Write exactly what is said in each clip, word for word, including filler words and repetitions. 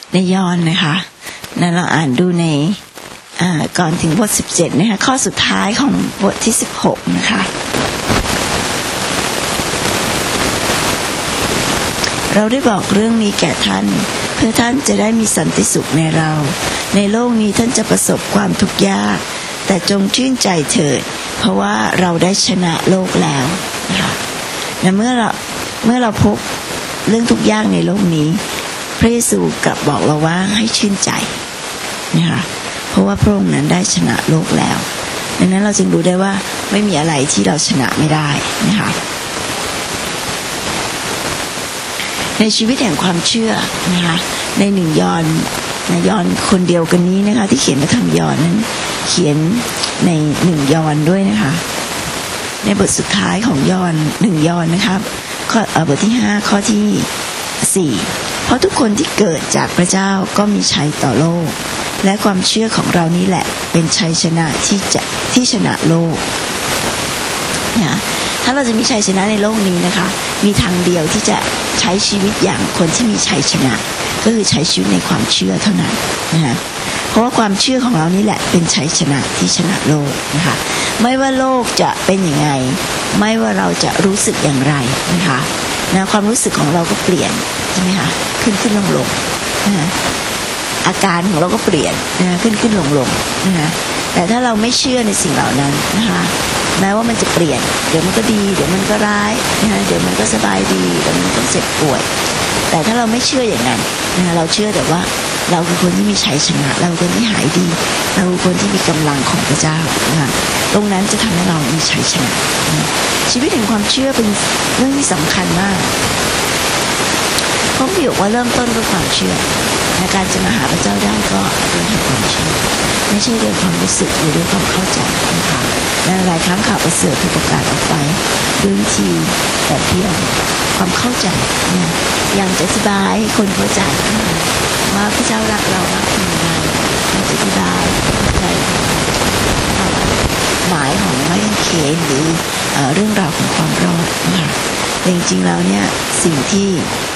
ในยอห์นนะคะนั่นเราอ่านดูในก่อนถึงบทสิบเจ็ดนะคะข้อสุดท้ายของบทที่สิบหกนะคะเราได้บอกเรื่องนี้แก่ท่านเพื่อท่านจะได้มีสันติสุขในเราในโลกนี้ท่านจะประสบความทุกข์ยากแต่จงชื่นใจเถิดเพราะว่าเราได้ชนะโลกแล้วนะคะและเมื่อเราเมื่อเราพบเรื่องทุกข์ยากในโลกนี้พระเยซูกลับบอกเราว่าให้ชื่นใจนะคะเพราะว่าพระองค์นั้นได้ชนะโลกแล้วดังนั้นเราจึงรู้ได้ว่าไม่มีอะไรที่เราชนะไม่ได้นะคะในชีวิตแห่งความเชื่อนะคะในหนึ่งยอห์นนะยอห์นคนเดียวกันนี้นะคะที่เขียนพระธรรมยอห์นนั้นเขียนในหนึ่งยอห์นด้วยนะคะในบทสุดท้ายของยอห์นหนึ่งยอห์นนะครับข้อบทที่ห้าข้อที่สี่เพราะทุกคนที่เกิดจากพระเจ้าก็มีชัยต่อโลกและความเชื่อของเรานี้แหละเป็นชัยชนะที่จะที่ชนะโลกนะถ้าเราจะมีชัยชนะในโลกนี้นะคะมีทางเดียวที่จะใช้ชีวิตอย่างคนที่มีชัยชนะก็คือใช้ชีวิตในความเชื่อเท่านั้นนะคะเพราะว่าความเชื่อของเรานี่แหละเป็นชัยชนะที่ชนะโลกนะคะไม่ว่าโลกจะเป็นยังไงไม่ว่าเราจะรู้สึกอย่างไรนะคะนะความรู้สึกของเราก็เปลี่ยนใช่ไหมคะขึ้นขึ้นลงลงนะคะอาการของเราก็เปลี่ยนนะขึ้นขึ้นลงลงนะคะแต่ถ้าเราไม่เชื่อในสิ่งเหล่านั้นนะคะแม้ว่ามันจะเปลี่ยนเดี๋ยวมันก็ดีเดี๋ยวมันก็ร้ายนะคะเดี๋ยวมันก็สบายดีเดี๋ยวมันก็เจ็บป่วยแต่ถ้าเราไม่เชื่ออย่างนั้นนะคะเราเชื่อแต่ว่าเราคือคนที่มีชัยชนะเราคือคนที่หายดีเราคือคนที่มีกำลังของพระเจ้านะคะตรงนั้นจะทำให้เรามีชัยชนะชีวิตแห่งความเชื่อเป็นเรื่องที่สำคัญมากเพราะประโยคว่าเริ่มต้นด้วยความเชื่อในการจะมาหาพระเจ้าได้ก็ด้วยความเชื่อไม่ใช่ด้วยความรู้สึกหรือด้วยความเข้าใจนะคะและหลายครั้งข่าวประเสริฐถูกประกาศออกไปด้วยวิธีแบบเพียงความเข้าใจเนี่ยอย่างจะอธิบายให้คนเข้าใจว่าพระเจ้ารักเรารักเราอย่างไรเราจะอธิบายในหมายของไม้กางเขนหรือเรื่องราวของความรอดนะคะจริงๆแล้วเนี่ยสิ่งที่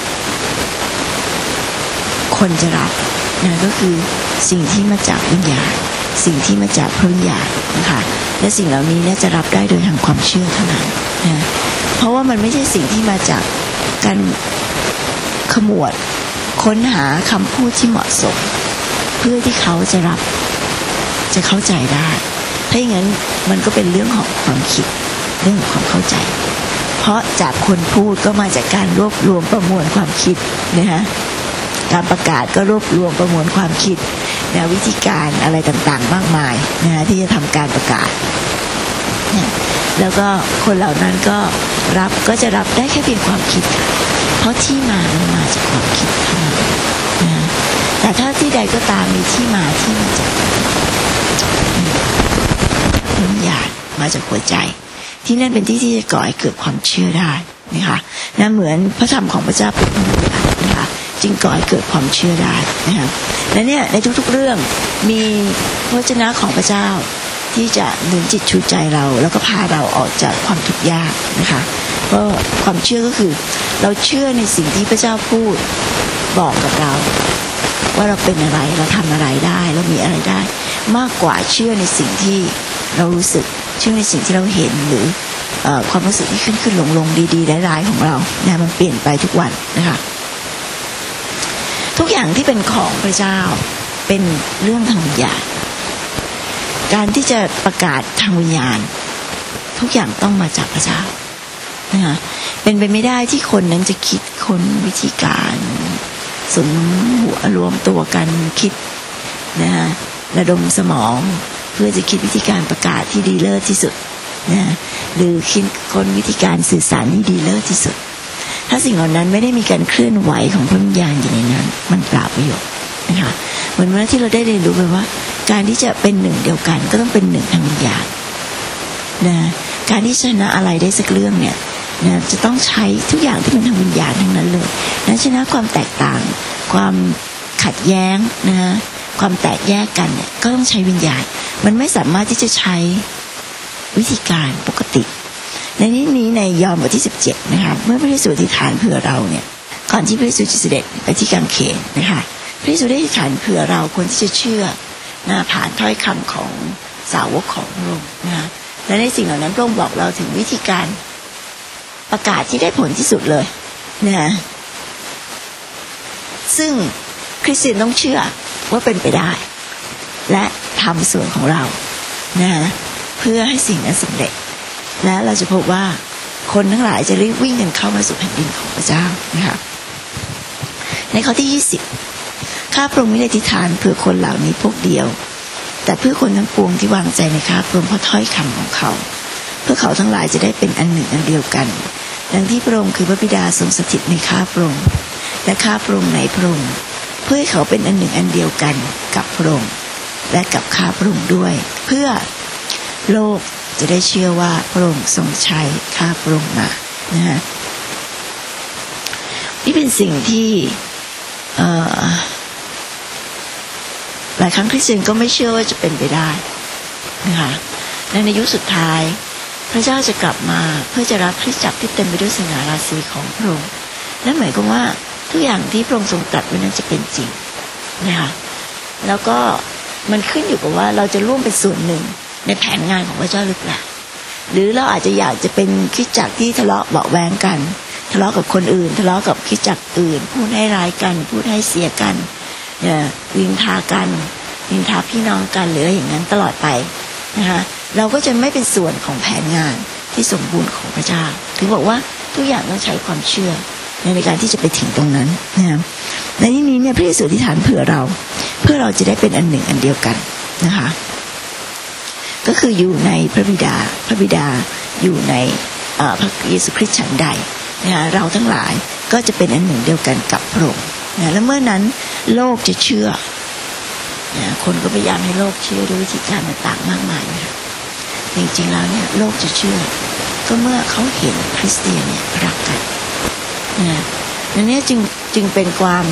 คนจะรับนะก็คือสิ่งที่มาจากวิญญาณสิ่งที่มาจากพระวิญญาณนะคะและสิ่งเหล่านี้เนี่ยจะรับได้โดยทางความเชื่อเท่านั้นนะเพราะว่ามันไม่ใช่สิ่งที่มาจากการขมวดค้นหาคำพูดที่เหมาะสมเพื่อที่เขาจะรับจะเข้าใจได้ถ้าอย่างนั้นมันก็เป็นเรื่องของความคิดเรื่องของความเข้าใจเพราะจากคนพูดก็มาจากการรวบรวมประมวลความคิดนะฮะการประกาศก็รวบรวมประมวลความคิดนะวิธีการอะไรต่างๆมากมายนะที่จะทำการประกาศนะแล้วก็คนเหล่านั้นก็รับก็จะรับได้แค่เพียงความคิดเพราะที่มามันมาจากความคิดเท่านั้นนะแต่ถ้าที่ใดก็ตามมีที่มาที่มาจากวิญญาณมาจากหัวใจที่นั่นเป็นที่ที่จะก่อให้เกิดความเชื่อได้นะคะนะเหมือนพระธรรมของพระเจ้าเป็นวิญญาณนะคะจึงก่อให้เกิดความเชื่อได้นะคะและเนี่ยในทุกๆเรื่องมีพระวจนะของพระเจ้าที่จะหนุนจิตชูใจเราแล้วก็พาเราออกจากความทุกข์ยากนะคะเพราะความเชื่อก็คือเราเชื่อในสิ่งที่พระเจ้าพูดบอกกับเราว่าเราเป็นอะไรเราทำอะไรได้เรามีอะไรได้มากกว่าเชื่อในสิ่งที่เรารู้สึกเชื่อในสิ่งที่เราเห็นหรือเอ่อความรู้สึกที่ขึ้นขึ้นลงลงดีๆร้ายๆของเรานะมันเปลี่ยนไปทุกวันนะคะทุกอย่างที่เป็นของพระเจ้าเป็นเรื่องทางวิญญาณการที่จะประกาศทางวิญญาณทุกอย่างต้องมาจากพระเจ้านะคะเป็นไปไม่ได้ที่คนนั้นจะคิดค้นวิธีการสนหัวรวมตัวกันคิดนะฮะระดมสมองเพื่อจะคิดวิธีการประกาศที่ดีเลิศที่สุดนะหรือคิดค้นวิธีการสื่อสารที่ดีเลิศที่สุดถ้าสิ่งเหล่านั้นไม่ได้มีการเคลื่อนไหวของพระวิญญาณอยู่ในนั้นมันเปล่าประโยชน์นะคะเหมือนเมื่อที่เราได้เรียนรู้ไปว่าการที่จะเป็นหนึ่งเดียวกันก็ต้องเป็นหนึ่งทางวิญญาณนะการที่ชนะอะไรได้สักเรื่องเนี่ยนะจะต้องใช้ทุกอย่างที่เป็นทางวิญญาณทั้งนั้นเลยนะชนะความแตกต่างความขัดแย้งนะความแตกแยกกันเนี่ยก็ต้องใช้วิญญาณมันไม่สามารถที่จะใช้วิธีการปกติในนี้นี้ในยอห์นบทที่สิบเจ็ดนะคะเมื่อพระเยซูอธิษฐานเพื่อเราเนี่ยก่อนที่พระเยซูจะเสด็จไปที่กางเขนนะคะพระเยซูได้อธิษฐานเผื่อเราคนที่จะเชื่อนะผ่านถ้อยคำของสาวกของพระองค์นะและในสิ่งเหล่านั้นพระองค์บอกเราถึงวิธีการประกาศที่ได้ผลที่สุดเลยนะซึ่งคริสเตียนต้องเชื่อว่าเป็นไปได้และทำส่วนของเรานะเพื่อให้สิ่งนั้นสำเร็จและเราจะพบว่าคนทั้งหลายจะรีบวิ่งกันเข้ามาสู่แผ่นดินของพระเจ้านะคะในข้อที่ยี่สิบข้าพระองค์ไม่ได้อธิษฐานเพื่อคนเหล่านี้พวกเดียวแต่เพื่อคนทั้งปวงที่วางใจในข้าพระองค์เพราะถ้อยคำของเขาเพื่อเขาทั้งหลายจะได้เป็นอันหนึ่งอันเดียวกันดังที่พระองค์คือพระบิดาทรงสถิตในข้าพระองค์และข้าพระองค์ในพระองค์เพื่อให้เขาเป็นอันหนึ่งอันเดียวกันกับพระองค์และกับข้าพระองค์ด้วยเพื่อโลกจะได้เชื่อว่าพระองค์ทรงใช้ข้าพระองค์มานะฮะนี่เป็นสิ่งที่หลายครั้งคริสเตียนก็ไม่เชื่อว่าจะเป็นไปได้นะคะและในยุคสุดท้ายพระเจ้าจะกลับมาเพื่อจะรับคริสตจักรที่เต็มไปด้วยสง่าราศีของพระองค์และหมายความว่าทุกอย่างที่พระองค์ทรงตรัสไว้นั้นจะเป็นจริงนะคะแล้วก็มันขึ้นอยู่กับว่าเราจะร่วมเป็นส่วนหนึ่งในแผนงานของพระเจ้าหรือเปล่าหรือเราอาจจะอยากจะเป็นคริสตจักรที่ทะเลาะเบาะแว้งกันทะเลาะกับคนอื่นทะเลาะกับคริสตจักรอื่นพูดให้ร้ายกันพูดให้เสียกันเนี่ยวินทากันวินทาพี่น้องกันหรืออย่างนั้นตลอดไปนะคะเราก็จะไม่เป็นส่วนของแผนงานที่สมบูรณ์ของพระเจ้าถึงบอกว่าทุกอย่างต้องใช้ความเชื่อในการที่จะไปถึงตรงนั้นนะในที่นี้เนี่ยพระเยซูอธิษฐานเผื่อเราเพื่อเราจะได้เป็นอันหนึ่งอันเดียวกันนะคะก็คืออยู่ในพระบิดาพระบิดาอยู่ในพระเยซูคริสต์ฉันใดนะเราทั้งหลายก็จะเป็นอันหนึ่งเดียวกันกับพระองค์นะและเมื่อนั้นโลกจะเชื่อนะคนก็พยายามให้โลกเชื่อด้วยวิธีการต่างๆมากมายนะจริงๆแล้วเนี่ยโลกจะเชื่อก็เมื่อเขาเห็นคริสเตียนเนี่ยรักกันนะนั่นเนี่ยจึงจึงเป็นความ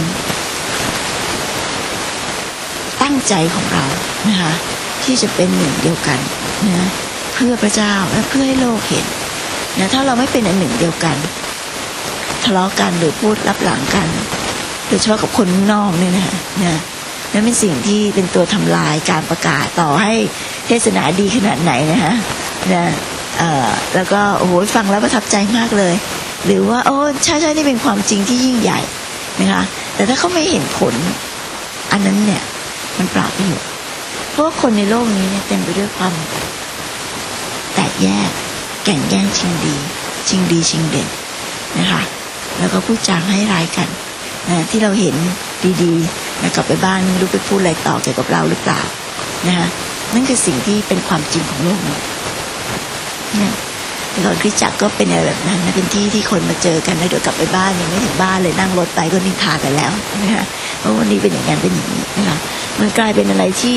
ตั้งใจของเรานะคะที่จะเป็นหนึ่งเดียวกันนะเพื่อพระเจ้าและเพื่อให้โลกเห็นนะถ้าเราไม่เป็นอันหนึ่งเดียวกันทะเลาะกันหรือพูดลับหลังกันโดยเฉพาะกับคนนอกเนี่ยนะนะนั่นเป็นสิ่งที่เป็นตัวทำลายการประกาศต่อให้เทศนาดีขนาดไหนนะฮะนะเอ่อแล้วก็โอ้โหฟังแล้วประทับใจมากเลยหรือว่าโอ้ใช่ใช่นี่เป็นความจริงที่ยิ่งใหญ่นะคะแต่ถ้าเขาไม่เห็นผลอันนั้นเนี่ยมันเปล่าประโยชน์เพราะว่าคนในโลกนี้เนี่ยเต็มไปด้วยความแตกแยกแข่งแย่งชิงดีชิงดีชิงเด่นนะคะแล้วก็พูดจาให้ร้ายกันนะที่เราเห็นดีๆนะกลับไปบ้านไม่รู้ไปพูดอะไรต่อเกี่ยวกับเราหรือเปล่านะคะนั่นคือสิ่งที่เป็นความจริงของโลกนี้เนี่ยแต่ก่อนคริสตจักรก็เป็นอะไรแบบนั้นนะเป็นที่ที่คนมาเจอกันแล้วเดี๋ยวกลับไปบ้านยังไม่ถึงบ้านเลยนั่งรถไปก็นินทากันแล้วนะคะเพราะวันนี้เป็นอย่างนั้นเป็นอย่างนี้นะคะมันกลายเป็นอะไรที่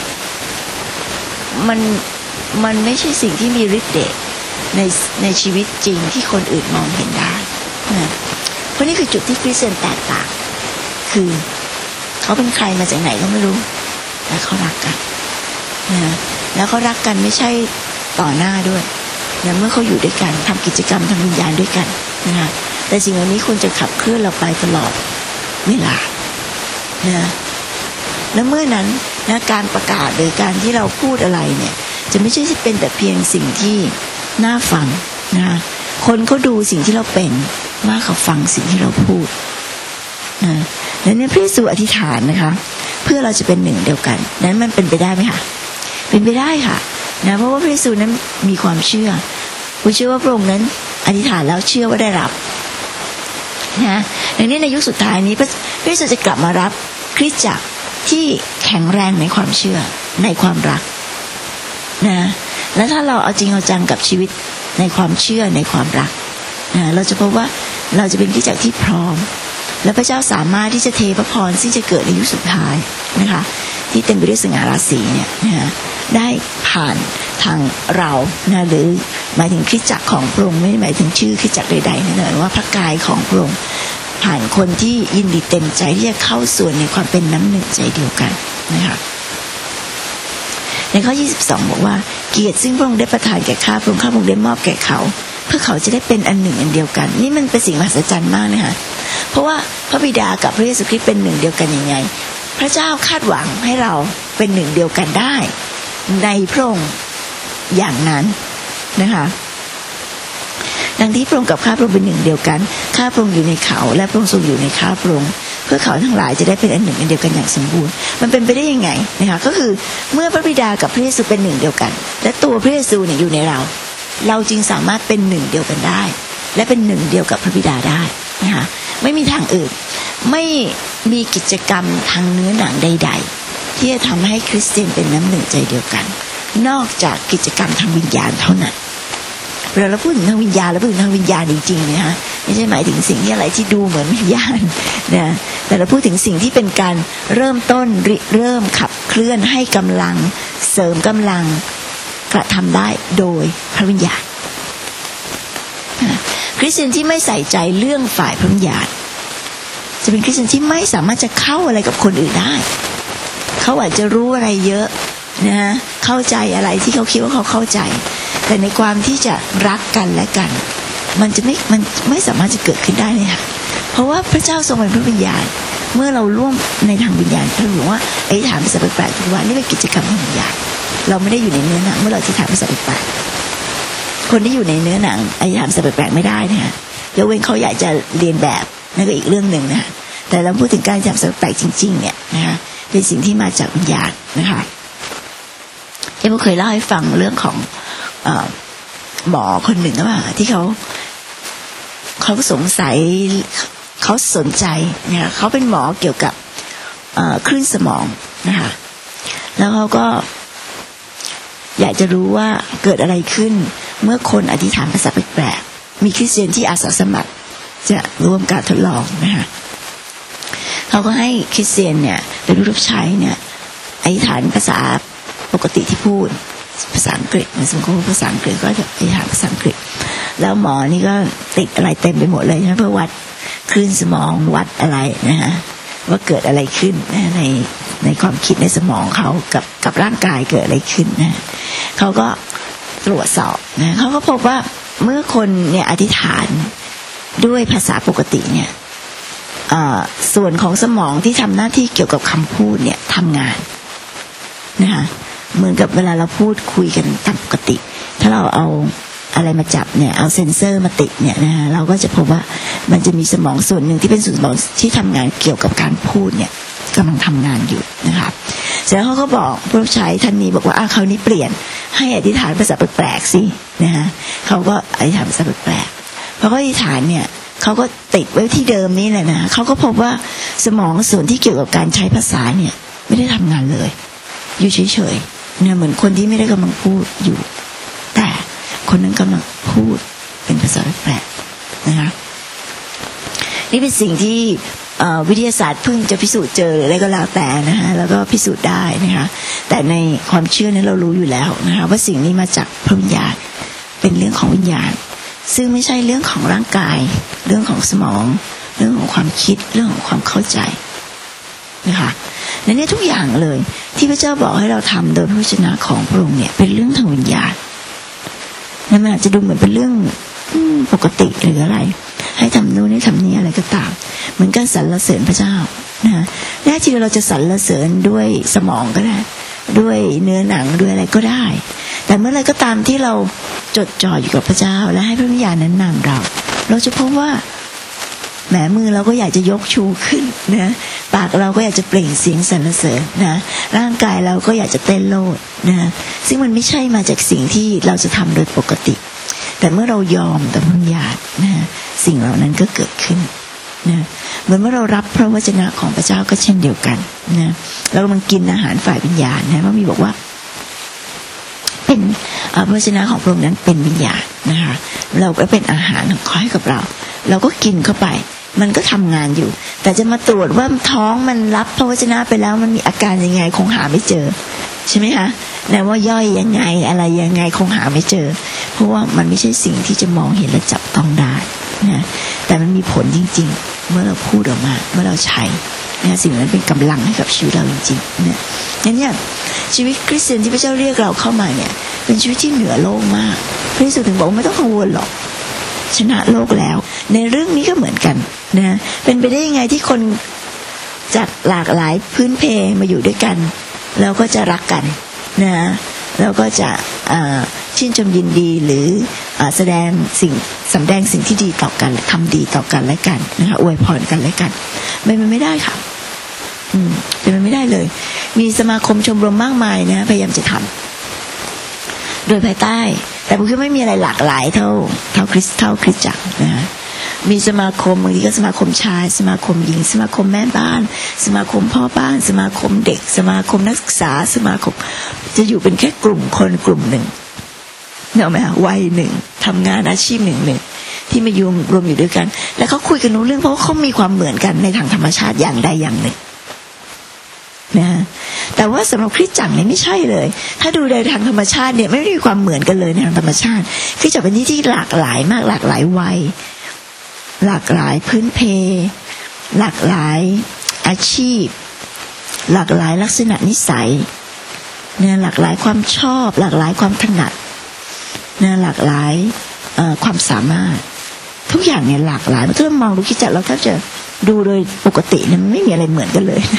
มันมันไม่ใช่สิ่งที่มีฤทธิ์เดชในในชีวิตจริงที่คนอื่นมองเห็นได้นะเพราะนี่คือจุดที่คริสเตียนแตกต่างคือเขาเป็นใครมาจากไหนก็ไม่รู้แต่เขารักกันนะแล้วเขารักกันไม่ใช่ต่อหน้าด้วยนะเมื่อเขาอยู่ด้วยกันทำกิจกรรมทางวิญญาณด้วยกันนะแต่สิ่งเหล่านี้ควรจะขับเคลื่อนเราไปตลอดเวลานะและเมื่อนั้นนะการประกาศหรือการที่เราพูดอะไรเนี่ยจะไม่ใช่เป็นแต่เพียงสิ่งที่น่าฟังนะคนเขาดูสิ่งที่เราเป็นมากกว่าฟังสิ่งที่เราพูดนะและเนี่ยพระเยซูอธิษฐานนะคะเพื่อเราจะเป็นหนึ่งเดียวกันนั้นมันเป็นไปได้ไหมคะเป็นไปได้ค่ะนะเพราะว่าพระเยซูนั้นมีความเชื่อผู้เชื่อว่าพระองค์นั้นอธิษฐานแล้วเชื่อว่าได้รับนะดังนี้ในยุคสุดท้ายนี้พระเยซูจะกลับมารับคริสตจักรที่แข็งแรงในความเชื่อในความรักนะและถ้าเราเอาจริงเอาจังกับชีวิตในความเชื่อในความรักนะเราจะพบว่าเราจะเป็นคริสตจักรที่พร้อมและพระเจ้าสามารถที่จะเทพระพรที่จะเกิดในยุคสุดท้ายนะคะที่เต็มไปด้วยสง่าราศีเนี่ยนะได้ผ่านทางเรานะหรือหมายถึงคริสตจักรของพระองค์ไม่ได้หมายถึงชื่อคริสตจักรใดๆนั่นเลยว่าพระกายของพระองค์ผ่านคนที่ยินดีเต็มใจที่จะเข้าส่วนในความเป็นน้ำหนึ่งใจเดียวกันนะคะในข้อยี่สิบสองบอกว่าเกียรติซึ่งพระองค์ได้ประทานแก่ข้าพระองค์ข้าพระองค์ได้มอบแก่เขาเพื่อเขาจะได้เป็นอันหนึ่งอันเดียวกันนี่มันเป็นสิ่งมหัศจรรย์มากนะคะเพราะว่าพระบิดากับพระเยซูคริสต์เป็นหนึ่งเดียวกันยังไงพระเจ้าคาดหวังให้เราเป็นหนึ่งเดียวกันได้ในพระองค์อย่างนั้นนะคะดังที่พระองค์กับข้าพระองค์เป็นหนึ่งเดียวกันข้าพระองค์อยู่ในเขาและพระองค์ทรงอยู่ในข้าพระองค์เพื่อเขาทั้งหลายจะได้เป็นอันหนึ่งอันเดียวกันอย่างสมบูรณ์มันเป็นไปได้ยังไงนะคะก็คือเมื่อพระบิดากับพระเยซูเป็นหนึ่งเดียวกันและตัวพระเยซูเนี่ยอยู่ในเราเราจึงสามารถเป็นหนึ่งเดียวกันได้และเป็นหนึ่งเดียวกับพระบิดาได้นะคะไม่มีทางอื่นไม่มีกิจกรรมทางเนื้อหนังใดๆที่จะทำให้คริสเตียนเป็นน้ำหนึ่งใจเดียวกันนอกจากกิจกรรมทางวิญญาณเท่านั้นเวลาเราพูดถึงทางวิญญาณเราพูดถึงทางวิญญาณจริงๆนะคะไม่ใช่หมายถึงสิ่งที่อะไรที่ดูเหมือนวิญญาณนะแต่เราพูดถึงสิ่งที่เป็นการเริ่มต้นเริ่มขับเคลื่อนให้กำลังเสริมกำลังกระทำได้โดยพระวิญญาณคริสเตียนที่ไม่ใส่ใจเรื่องฝ่ายพระวิญญาณจะเป็นคริสเตียนที่ไม่สามารถจะเข้าอะไรกับคนอื่นได้เขาอาจจะรู้อะไรเยอะนะเข้าใจอะไรที่เขาคิดว่าเขาเข้าใจแต่ในความที่จะรักกันและกันมันจะไม่มันไม่สามารถจะเกิดขึ้นได้เลยค่ะเพราะว่าพระเจ้าทรงเป็นพระวิญญาณเมื่อเราร่วมในทางวิญญาณพระหลวงว่าไอ้ถามภาษาแปลกๆคือว่านี่เป็นกิจกรรมทางวิญญาณเราไม่ได้อยู่ในเนื้อหนังเมื่อเราที่ถามภาษาแปลกๆคนที่อยู่ในเนื้อหนังไอ้ถามภาษาแปลกๆไม่ได้นะคะยกเว้นเขาอยากจะเรียนแบบนั่นก็อีกเรื่องนึงนะคะแต่เราพูดถึงการถามภาษาแปลกจริงๆเนี่ยนะคะเป็นสิ่งที่มาจากวิญญาณนะคะเอ็มเคยเล่าให้ฟังเรื่องของเอ่อหมอคนหนึ่งว่าที่เขาเขาสงสัยเขาสนใจเนี่ยเขาเป็นหมอเกี่ยวกับคลื่นสมองนะคะแล้วเขาก็อยากจะรู้ว่าเกิดอะไรขึ้นเมื่อคนอธิษฐานภาษาแปลกๆมีคริสเตียนที่อาสาสมัครจะร่วมการทดลองนะคะเขาก็ให้คริสเตียนเนี่ยเป็นผู้รับใช้เนี่ยอธิษฐานภาษาปกติที่พูดภาษาอังกฤษสมมติภาษาอังกฤษก็จะอธิษฐานภาษาอังกฤษแล้วหมอนี่ก็ติดอะไรเต็มไปหมดเลยนะเพื่อวัดคลื่นสมองวัดอะไรนะฮะว่าเกิดอะไรขึ้นนะในในความคิดในสมองเขากับกับร่างกายเกิดอะไรขึ้นนะเขาก็ตรวจสอบนะเขาก็พบว่าเมื่อคนเนี่ยอธิษฐานด้วยภาษาปกติเนี่ยส่วนของสมองที่ทำหน้าที่เกี่ยวกับคำพูดเนี่ยทำงานนะคะเหมือนกับเวลาเราพูดคุยกันตามปกติถ้าเราเอาอะไรมาจับเนี่ยเอาเซ็นเซอร์มาติดเนี่ยนะฮะเราก็จะพบว่ามันจะมีสมองส่วนหนึ่งที่เป็นส่วนสมองที่ทำงานเกี่ยวกับการพูดเนี่ยกำลังทำงานอยู่นะครับเสร็จแล้วเขาก็บอกผู้รับใช้ท่านนี้บอกว่าอ้าวคราวนี้เปลี่ยนให้อธิษฐานภาษาแปลกๆสินะฮะเขาก็อธิษฐานภาษาแปลกๆพอเขาอธิษฐานเนี่ยเขาก็ติดไว้ที่เดิมนี่แหละนะเขาก็พบว่าสมองส่วนที่เกี่ยวกับการใช้ภาษาเนี่ยไม่ได้ทำงานเลยอยู่เฉยๆเนี่ยเหมือนคนที่ไม่ได้กำลังพูดอยู่แต่คนนั้นกำลังพูดเป็นภาษาแปลกนะคะนี่เป็นสิ่งที่วิทยาศาสตร์เพิ่งจะพิสูจน์เจออะไรก็แล้วแต่นะคะแล้วก็พิสูจน์ได้นะคะแต่ในความเชื่อนั้นเรารู้อยู่แล้วนะคะว่าสิ่งนี้มาจากพระวิญญาณเป็นเรื่องของวิญญาณซึ่งไม่ใช่เรื่องของร่างกายเรื่องของสมองเรื่องของความคิดเรื่องของความเข้าใจนะคะในนี้ทุกอย่างเลยที่พระเจ้าบอกให้เราทำโดยพระวจนะของพระองค์เนี่ยเป็นเรื่องทางวิญญาณนั่นมันอาจจะดูเหมือนเป็นเรื่องปกติหรืออะไรให้ทำนู่นให้ทำนี้อะไรก็ตามเหมือนการสรรเสริญพระเจ้านะแน่จริงเราจะสรรเสริญด้วยสมองก็ได้ด้วยเนื้อหนังด้วยอะไรก็ได้แต่เมื่อไรก็ตามที่เราจดจ่ออยู่กับพระเจ้าและให้พระวิญญาณนั้นนำเราเราจะพบว่าแหมมือเราก็อยากจะยกชูขึ้นนะปากเราก็อยากจะเปล่งเสียงสรรเสริญนะร่างกายเราก็อยากจะเต้นโลดนะซึ่งมันไม่ใช่มาจากสิ่งที่เราจะทำโดยปกติแต่เมื่อเรายอมต่อพระวิญญาณนะสิ่งเหล่านั้นก็เกิดขึ้นนะเหมือนเมื่อเรารับพระวจนะของพระเจ้าก็เช่นเดียวกันนะเรากำลังกินอาหารฝ่ายวิญญาณนะพระมีบอกว่าเป็นพระวจนะของพระองค์นั้นเป็นวิญญาณนะคะเราก็เป็นอาหารของเขาให้กับเราเราก็กินเข้าไปมันก็ทำงานอยู่แต่จะมาตรวจว่าท้องมันรับพระวจนะไปแล้วมันมีอาการยังไงคงหาไม่เจอใช่ไหมคะแต่ว่าย่อยยังไงอะไรยังไงคงหาไม่เจอเพราะว่ามันไม่ใช่สิ่งที่จะมองเห็นและจับต้องได้นะแต่มันมีผลจริงๆเมื่อเราพูดออกมาเมื่อเราใช้นะสิ่งนั้นเป็นกำลังให้กับชีวิตเราจริงๆเนี่ยงั้นเนี่ยชีวิตคริสเตียนที่พระเจ้าเรียกเราเข้ามาเนี่ยเป็นชีวิตที่เหนือโลกมากพระเยซูถึงบอกไม่ต้องกังวลหรอกชนะโลกแล้วในเรื่องนี้ก็เหมือนกันนะเป็นไปได้ยังไงที่คนจากหลากหลายพื้นเพมาอยู่ด้วยกันแล้วก็จะรักกันนะแล้วก็จะชื่นชมยินดีหรือแสดงสิ่งสำแดงสิ่งที่ดีต่อกันทำดีต่อกันและกันนะคะอวยพรกันและกันไม่มันไม่ได้ค่ะอืมเป็นมันไม่ได้เลยมีสมาคมชมรมมากมายนะพยายามจะทำโดยภายใต้แต่ผมคิดไม่มีอะไรหลากหลายเท่าเท่าคริสเท่าคริสจักรนะมีสมาคมบางทีก็สมาคมชายสมาคมหญิงสมาคมแม่บ้านสมาคมพ่อบ้านสมาคมเด็กสมาคมนักศึกษาสมาคมจะอยู่เป็นแค่กลุ่มคนกลุ่มหนึ่งเนอะไหมคะวัยหนึ่งทำงานอาชีพหนึ่งหนึ่งที่มาอยู่รวมอยู่ด้วยกันแล้วเขาคุยกันรู้เรื่องเพราะว่าเขามีความเหมือนกันในทางธรรมชาติอย่างใดอย่างหนึ่งนะแต่ว่าสำหรับคริสตจักรเนี่ยไม่ใช่เลยถ้าดูในทางธรรมชาติเนี่ยไม่มีความเหมือนกันเลยในทางธรรมชาติคริสตจักรเป็นที่ที่หลากหลายมากหลากหลายวัยหลากหลายพื้นเพหลากหลายอาชีพหลากหลายลักษณะนิสัยเนี่ยหลากหลายความชอบหลากหลายความถนัดเนี่ยหลากหลายความสามารถทุกอย่างเนี่ยหลากหลายเมื่อเรามองดูคริสตจักรเราก็จะดูโดยปกติเนี่ยมันไม่มีอะไรเหมือนกันเลย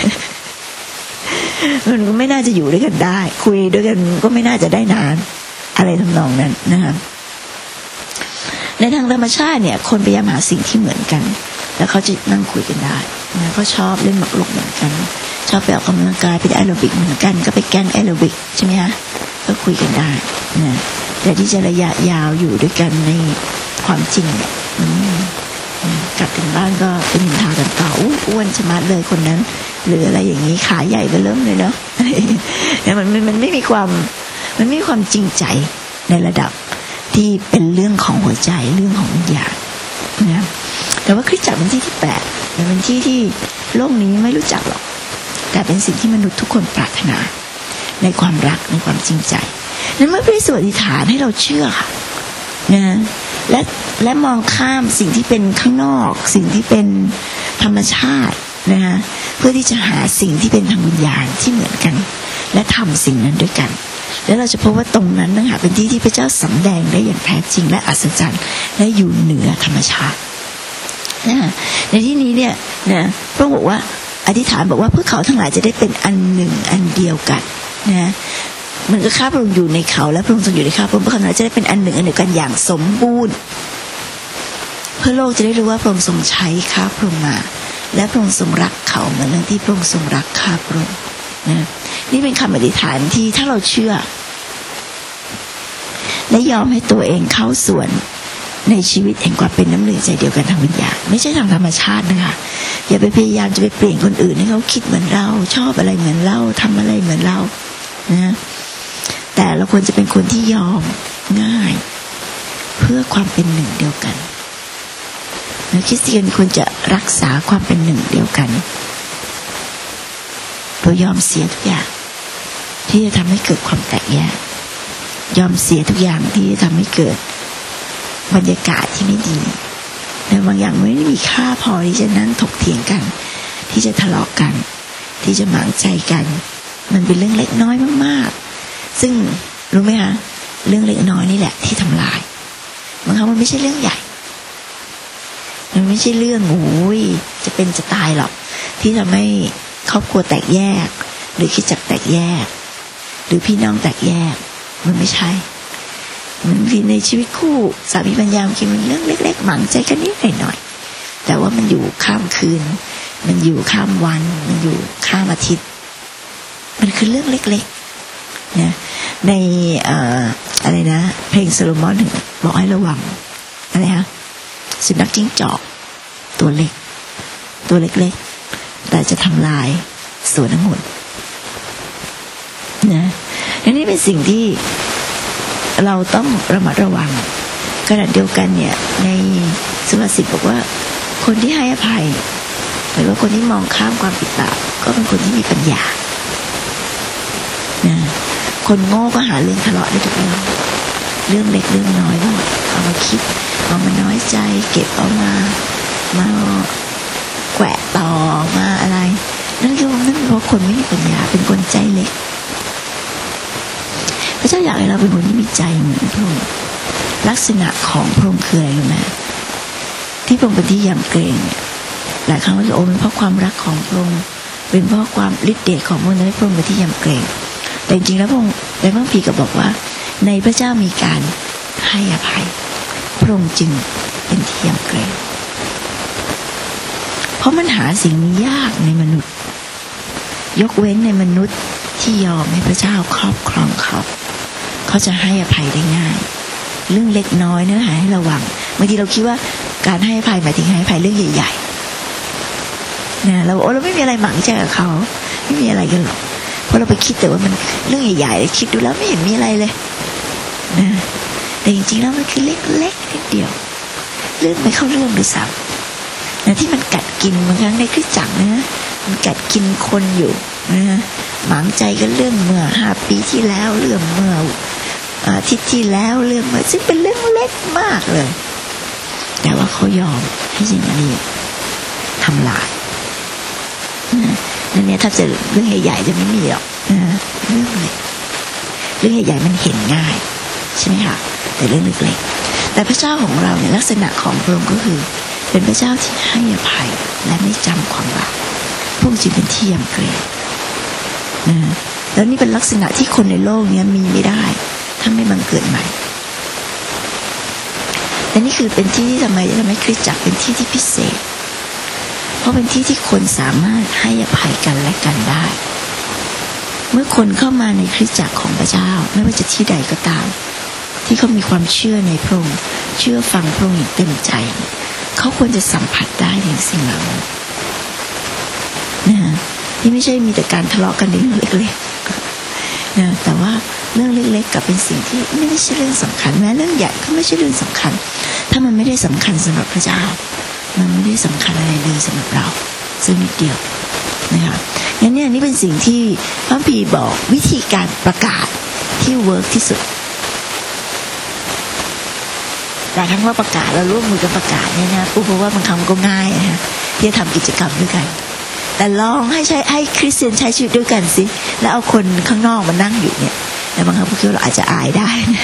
มันก็ไม่น่าจะอยู่ด้วยกันได้คุยด้วยกันก็ไม่น่าจะได้นานอะไรทำนองนั้นนะครับในทางธรรมชาติเนี่ยคนพยายามหาสิ่งที่เหมือนกันแล้วเขาจะนั่งคุยกันได้นะเขาชอบเล่นหมากรุกเหมือนกันชอบไปออกกำลังกายไปแอโรบิกเหมือนกันก็ไปแกล้งแอโรบิกใช่ไหมฮะก็คุยกันได้นะแต่ที่จะระยะยาวอยู่ด้วยกันในความจริงเนี่ยกลับถึงบ้านก็เป็นนินทากันต่ออ้วนชะมัดเลยคนนั้นหรืออะไรอย่างนี้ขาใหญ่ก็เริ่มเลยเนาะแต่มันมันไม่มีความมันไม่มีความจริงใจในระดับที่เป็นเรื่องของหัวใจเรื่องของวิญญาณนะแต่ว่าคริสตจักรเป็นที่ที่แปลกเป็นที่ที่โลกนี้ไม่รู้จักหรอกแต่เป็นสิ่งที่มนุษย์ทุกคนปรารถนาในความรักในความจริงใจนั้นเมื่อพระเยซูอธิษฐานให้เราเชื่อค่ะนะและและมองข้ามสิ่งที่เป็นข้างนอกสิ่งที่เป็นธรรมชาตินะคะเพื่อที่จะหาสิ่งที่เป็นทางวิญญาณที่เหมือนกันและทำสิ่งนั้นด้วยกันแล้วเราจะพบว่าตรงนั้นนะคะเป็นที่ที่พระเจ้าสำแดงได้อย่างแท้จริงและอัศจรรย์และอยู่เหนือธรรมชาตินะในที่นี้เนี่ยนะพระองค์บอกว่าอธิษฐานบอกว่าเพื่อเขาทั้งหลายจะได้เป็นอันหนึ่งอันเดียวกันนะมันก็ข้าพระองค์อยู่ในเขาและพระองค์ทรงอยู่ในข้าพระองค์เพื่อเขาทั้งหลายจะได้เป็นอันหนึ่งอันเดียวกันอย่างสมบูรณ์เพื่อโลกจะได้รู้ว่าพระองค์ทรงใช้ข้าพระองค์มาและพระองค์ทรงรักเขาเหมือนที่พระองค์ทรงรักข้าพระองค์นะนี่เป็นคำอธิษฐานที่ถ้าเราเชื่อและยอมให้ตัวเองเข้าส่วนในชีวิตแห่งความเป็นน้ำหนึ่งใจเดียวกันทางวิญญาณไม่ใช่ทางธรรมชาตินะคะอย่าไปพยายามจะไปเปลี่ยนคนอื่นให้เขาคิดเหมือนเราชอบอะไรเหมือนเราทำอะไรเหมือนเรานะแต่เราควรจะเป็นคนที่ยอมง่ายเพื่อความเป็นหนึ่งเดียวกันและคริสเตียนควรจะรักษาความเป็นหนึ่งเดียวกันโดยยอมเสียทุกอย่างที่จะทำให้เกิดความแตกแยกยอมเสียทุกอย่างที่จะทำให้เกิดบรรยากาศที่ไม่ดีแต่บางอย่างไม่ได้มีค่าพอที่จะนั่งถกเถียงกันที่จะทะเลาะกันที่จะหมางใจกันมันเป็นเรื่องเล็กน้อยมากๆซึ่งรู้ไหมคะเรื่องเล็กน้อยนี่แหละที่ทำลายบางครั้งมันไม่ใช่เรื่องใหญ่มันไม่ใช่เรื่องโอ้ยจะเป็นจะตายหรอกที่ทำให้ครอบครัวแตกแยกหรือคริสตจักรแตกแยกหรือพี่น้องแตกแยกมันไม่ใช่มันในชีวิตคู่สามีภรรยาคิดมันเรื่องเล็กๆหมั่นใจกันนิดหน่อยแต่ว่ามันอยู่ข้ามคืนมันอยู่ข้ามวันมันอยู่ข้ามอาทิตย์มันคือเรื่องเล็กๆนะในเอ่ออะไรนะเพลงโซโลมอนถึงบอกให้ระวังอะไรฮะสุนัขจิ้งจอกตัวเล็กตัวเล็กๆแต่จะทำลายสวนองุ่นนะอันนี้เป็นสิ่งที่เราต้องระมัดระวังขณะเดียวกันเนี่ยในสุภาษิตบอกว่าคนที่ให้อภัยหรือว่าคนที่มองข้ามความผิดบาปก็เป็นคนที่มีปัญญานะคนโง่ก็หาเรื่องทะเลาะได้ทุกเรื่องเรื่องเล็กเรื่องน้อยก็เอามาคิดเอามาน้อยใจเก็บเอามามาแกะต่อมาอะไรนั่นคือนั่นเพราะคนไม่มีปัญญาเป็นคนใจเล็กพระเจ้าอยากให้เราเป็นคนที่มีใจเหมือนพระองค์ลักษณะของพระองค์คืออะไรรู้ไหมที่พระองค์เป็นที่ยำเกรงเนี่ยหลายครั้งเราจะโอ้เป็นเพราะความรักของพระองค์เป็นเพราะความฤทธิ์เดชของพระองค์ให้พระองค์เป็นที่ยำเกรงแต่จริงๆแล้วพระองค์ในพระคัมภีร์ก็บอกว่าในพระเจ้ามีการให้อภัยพระองค์จึงเป็นที่ยำเกรงเพราะมันหาสิ่งนี้ยากในมนุษย์ยกเว้นในมนุษย์ที่ยอมให้พระเจ้าครอบครองเขาเขาจะให้อภัยได้ง่ายเรื่องเล็กน้อยเนื้อหาให้ระวังบางทีเราคิดว่าการให้อภัยหมายถึงให้อภัยเรื่องใหญ่ๆนะเราโอ้เราไม่มีอะไรหมั่นใจกับเขาไม่มีอะไรกันหรอกเพราะเราไปคิดแต่ว่ามันเรื่องใหญ่ๆคิดดูแล้วไม่เห็นมีอะไรเลยนะแต่จริงๆแล้วมันคือเล็กๆนิดเดียวเรื่องไม่เข้าเรื่องด้วยซ้ำนะที่มันกัดกินบางครั้งในคริสตจักรนะมันกัดกินคนอยู่นะหมางใจกันเรื่องเมื่อห้าปีที่แล้วเรื่องเมื่ออาทิตย์ที่แล้วเรื่องเมื่อซึ่งเป็นเรื่องเล็กมากเลยแต่ว่าเขายอมให้สิ่งนี้ทำลายนะนั่นเนี่ยถ้าจะเรื่องใหญ่ๆจะไม่มีหรอกนะเรื่องเล็กเรื่องใหญ่ๆมันเห็นง่ายใช่ไหมคะแต่เรื่องเล็กๆแต่พระเจ้าของเราเนี่ยลักษณะของพระองค์ก็คือเป็นพระเจ้าที่ให้อภัยและไม่จำความบาปพระองค์จึงเป็นที่ยำเกรงนะแล้วนี่เป็นลักษณะที่คนในโลกนี้มีไม่ได้ถ้าไม่บังเกิดใหม่และนี่คือเป็นที่ที่ทำไมทำให้คริสตจักรเป็นที่ที่พิเศษเพราะเป็นที่ที่คนสามารถให้อภัยกันและกันได้เมื่อคนเข้ามาในคริสตจักรของพระเจ้าไม่ว่าจะที่ใดก็ตามที่เขามีความเชื่อในพระองค์เชื่อฟังพระองค์อย่างเต็มใจเขาควรจะสัมผัสได้ถึงสิ่งเหล่านี้นะฮะที่ไม่ใช่มีแต่การทะเลาะกันในเรื่องเล็กๆนะแต่ว่าเรื่องเล็กๆกับเป็นสิ่งที่ไม่ใช่เรื่องสำคัญแม้เรื่องใหญ่ก็ไม่ใช่เรื่องสำคัญถ้ามันไม่ได้สำคัญสำหรับพระเจ้ามันไม่ได้สำคัญอะไรเลยสำหรับเราซึ่งนิดเดียวนะคะงั้นเนี่ยนี่เป็นสิ่งที่พระคัมภีร์บอกวิธีการประกาศที่เวิร์กที่สุดแต่ทั้งว่าประกาศเราร่วมมือกันประกาศเนี่ยนะปุ๊บเพราะว่าบางครั้งมันก็ง่ายนะที่จะทำกิจกรรมด้วยกันแต่ลองให้ใช้ให้คริสเตียนใช้ชีวิตด้วยกันสิแล้วเอาคนข้างนอกมานั่งอยู่เนี่ยแล้วบางครั้งพวกเราอาจจะอายได้นะ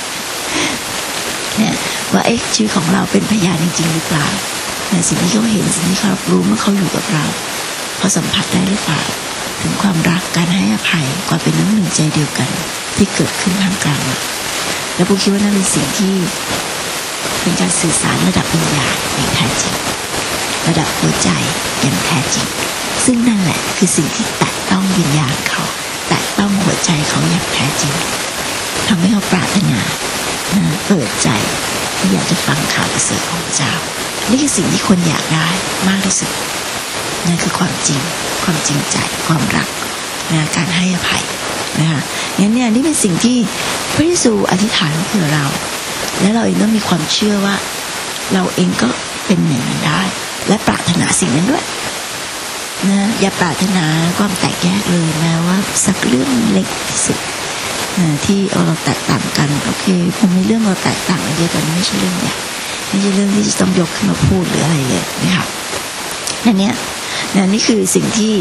เนี่ยว่าเอ๊ะชีวิตของเราเป็นพยานจริงๆหรือเปล่าเนี่ยสิ่งที่เขาเห็นสิ่งที่เขารู้เมื่อเขาอยู่กับเราเขาสัมผัสได้หรือเปล่าถึงความรักการให้อภัยความเป็นน้ำหนึ่งใจเดียวกันที่เกิดขึ้นท่ามกลางเราแล้วพวกคิดว่านั่นเป็นสิ่งที่เป็นการสื่อสารระดับปัญญาอย่างแท้จริงระดับหัวใจอย่างแท้จริงซึ่งนั่นแหละคือสิ่งที่แตะต้องวิญญาณเขาแตะต้องหัวใจเขาอย่างแท้จริงทำให้เขาปรารถนาเปิดใจที่อยากจะฟังข่าวประเสริฐของพระเจ้านี่คือสิ่งที่คนอยากได้มากที่สุดนั่นคือความจริงความจริงใจความรักนะการให้อภัยนะคะงั้นเนี่ยนี่เป็นสิ่งที่พระเยซูอธิษฐานเพื่อเราและเราเองต้องมีความเชื่อว่าเราเองก็เป็นอย่างนั้นได้และปรารถนาสิ่งนั้นด้วยนะอย่าปรารถนาความแตกแยกเลยแม้ว่าสักเรื่องเล็กที่สุดนะที่เราแตกต่างกันโอเคคงมีเรื่องเราแตกต่างกันเยอะแต่ไม่ใช่เรื่องใหญ่ไม่ใช่เรื่องที่จะต้องยกขึ้นมาพูดหรืออะไรเลยนะคะนั่นเนี่ยนะนี่คือสิ่งที่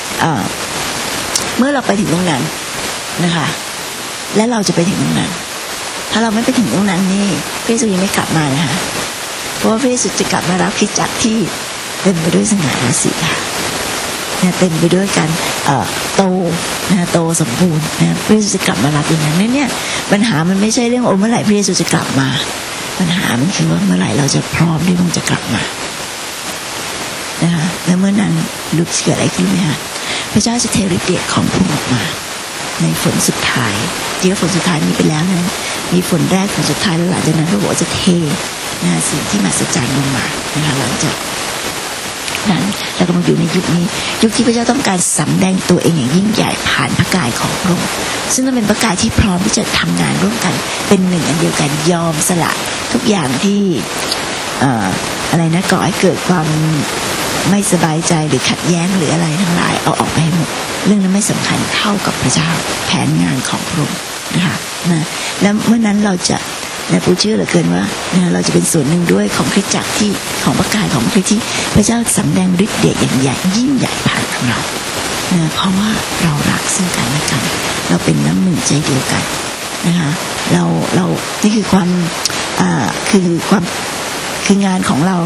เมื่อเราไปถึงตรงนั้นนะคะและเราจะไปถึงตรงนั้นถ้าเราไม่ไปถึงตรงนั้นนี่พระเยซูยังไม่กลับมานะคะเพราะว่าพระเยซูจะกลับมารับคริสตจักรที่เต็มไปด้วยสง่าราศีค่ะนะเต็มไปด้วยการเอ่อโตนะโตสมบูรณ์นะพระเยซูจะกลับมารับอย่างนั้นนั่นเนี่ยปัญหามันไม่ใช่เรื่องโอ้เมื่อไหร่พระเยซูจะกลับมาปัญหามันคือว่าเมื่อไหร่เราจะพร้อมที่พระองค์จะกลับมานะคะและเมื่อนั้นรู้เกิดอะไรขึ้นไหมคะพระเจ้าจะเทฤทธิ์เดชของพระองค์ออกมาในฝนสุดท้ายเดี๋ยวฝนสุดท้ายมีไปแล้วนั้นมีฝนแรกฝนสุดท้ายแล้วหลังจากนั้นพระองค์จะเทนะสิ่งที่มหัศจรรย์ลงมานะคะหลังจากนั้นเรากำลังอยู่ในยุคนี้ยุคที่พระเจ้าต้องการสำแดงตัวเองอย่างยิ่งใหญ่ผ่านพระกายของพระองค์ซึ่งมันเป็นพระกายที่พร้อมที่จะทำงานร่วมกันเป็นหนึ่งอันเดียวกันยอมสละทุกอย่างที่เอ่ออะไรนะก่อให้เกิดความไม่สบายใจหรือขัดแย้งหรืออะไรทั้งหลายเอาออกไปให้หมดเรื่องนั้นไม่สำคัญเท่ากับพระเจ้าแผนงานของพระองค์นะคะนะแล้วเมื่อนั้นเราจะและผู้เชื่อเหลือเกินว่านะเราจะเป็นส่วนหนึ่งด้วยของคริสตจักรที่ของพระกายของพระที่พระเจ้าสำแดงฤทธิ์เดชอย่างใหญ่ยิ่งใหญ่ผ่านทางเรานะเพราะว่าเรารักซึ่งกันและกันเราเป็นน้ำหนึ่งใจเดียวกันนะคะเราเรานี่คือความอ่าคือความคืองานของเรา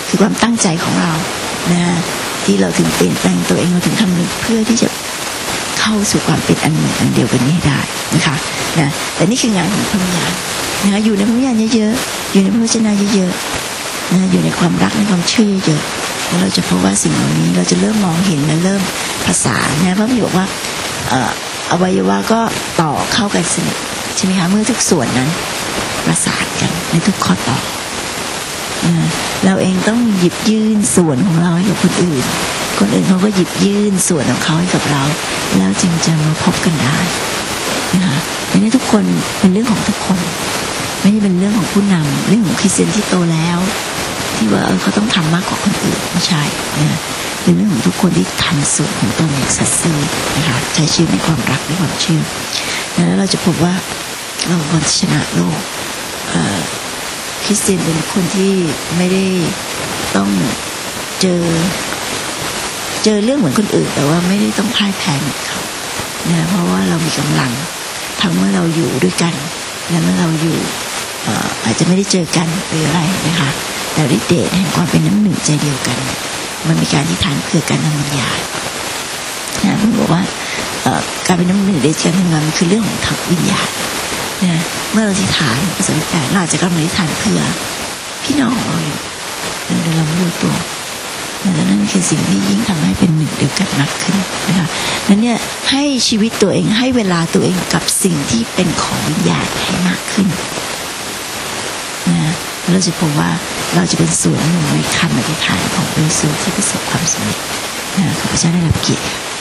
คือความตั้งใจของเรานะที่เราถึงเปลี่ยนแปลงตัวเองเราถึงทำเพื่อที่จะเข้าสู่ความเป็นอันหนึ่งอันเดียวกันนี้ให้ได้นะคะนะแต่นี่คืองานของพระวิญญาณนะคะอยู่ในพระวิญญาณเยอะๆอยู่ในพระวจนะเยอะๆนะอยู่ในความรักในความเชื่อเยอะๆแล้วเราจะพบว่าสิ่งเหล่านี้เราจะเริ่มมองเห็นและเริ่มภาษานะพระบิดาบอกว่าเอ่ออวัยวะก็ต่อเข้ากันสนิทใช่ไหมคะเมื่อทุกส่วนนั้นประสานกันในทุกข้อต่อเราเองต้องหยิบยื่นส่วนของเราให้กับคนอื่นคนอื่นเขาก็หยิบยื่นส่วนของเขาให้กับเราแล้วจึงจะมาพบกันได้นะคะอันนี้ทุกคนเป็นเรื่องของทุกคนไม่ใช่เป็นเรื่องของผู้นำเรื่องของคริสเตียนที่โตแล้วที่ว่าเออเขาต้องทำมากกว่าคนอื่นไม่ใช่นะเป็นเรื่องของทุกคนที่ทำส่วนของตนอย่างสัตย์ซื่อนะคะใช้ชีวิตในความรักในความเชื่อแล้วเราจะพบว่าเราควรชนะโลกคริสเตียนเป็นคนที่ไม่ได้ต้องเจอเจอเรื่องเหมือนคนอื่นแต่ว่าไม่ได้ต้องพ่ายแพ้เหมือนเขานะเพราะว่าเรามีกำลังทั้งเมื่อเราอยู่ด้วยกันและเมื่อเราอยู่อาจจะไม่ได้เจอกันหรืออะไรนะคะแต่ฤทธิ์เดชแห่งความเป็นน้ำหนึ่งใจเดียวกันมันมีการที่ทานเพื่อกันทางวิญญาณนะผมบอกว่าการเป็นน้ำหนึ่งในการทำงานมันคือเรื่องของทางวิญญาณนะเมื่อเราที่ฐานประสบการณ์เราอาจจะกำลังที่ฐานเพื่อพี่น้องเราอยู่แต่เราไม่รู้ตัวและนั่นคือสิ่งที่ยิ่งทำให้เป็นหนึ่งเดียวกันมากขึ้นนะคะนั้นเนี่ยให้ชีวิตตัวเองให้เวลาตัวเองกับสิ่งที่เป็นของวิญญาณให้มากขึ้นนะเราจะพบว่าเราจะเป็นส่วนหนึ่งในคำอธิษฐานของพระเยซูที่ประสบความสำเร็จนะขอพระเจ้าได้รับเกียรติ